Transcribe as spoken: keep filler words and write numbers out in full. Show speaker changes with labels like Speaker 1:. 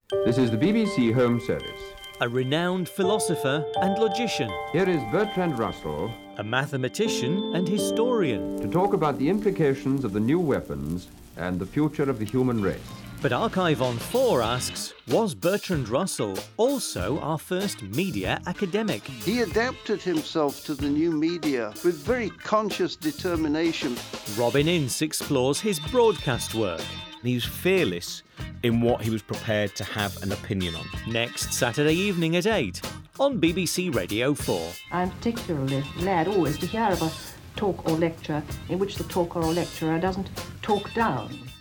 Speaker 1: This is the B B C Home Service.
Speaker 2: A renowned philosopher and logician,
Speaker 1: Here is Bertrand Russell
Speaker 2: a mathematician and historian.
Speaker 1: to talk about the implications of the new weapons and the future of the human race.
Speaker 2: But Archive on four asks, was Bertrand Russell also our first media academic?
Speaker 3: He adapted himself to the new media with very conscious determination.
Speaker 2: Robin Ince explores his broadcast work.
Speaker 4: He was fearless in what he was prepared to have an opinion on.
Speaker 2: Next Saturday evening at eight on B B C Radio four.
Speaker 5: I'm particularly glad always to hear of a talk or lecture in which the talker or lecturer doesn't talk down.